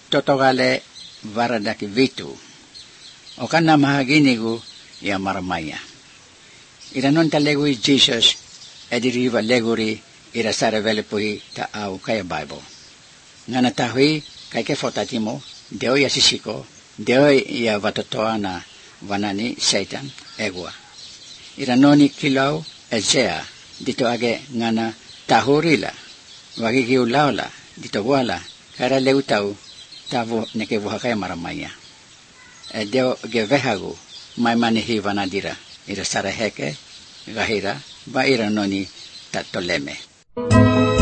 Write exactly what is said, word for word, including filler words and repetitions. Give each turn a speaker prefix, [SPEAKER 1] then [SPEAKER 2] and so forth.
[SPEAKER 1] totogale varadaki vitu. O kana mahaginigu ya maramaya. Ira non talegui Jesus ediriva leguri ira sarevele puhi ta au kaya Bible. Ngana tahui kai ke fotatimo deo ya sisiko deo ya vatotoana vanani Satan egua. Ira noni kilau ezea dito age ngana tahurila wagigiu laula dito wala kara leutau tavu neke vuhakaya maramaya. E deo ge vehagu mai manihi vanadira ira saraheke gahira ba ira noni tatoleme.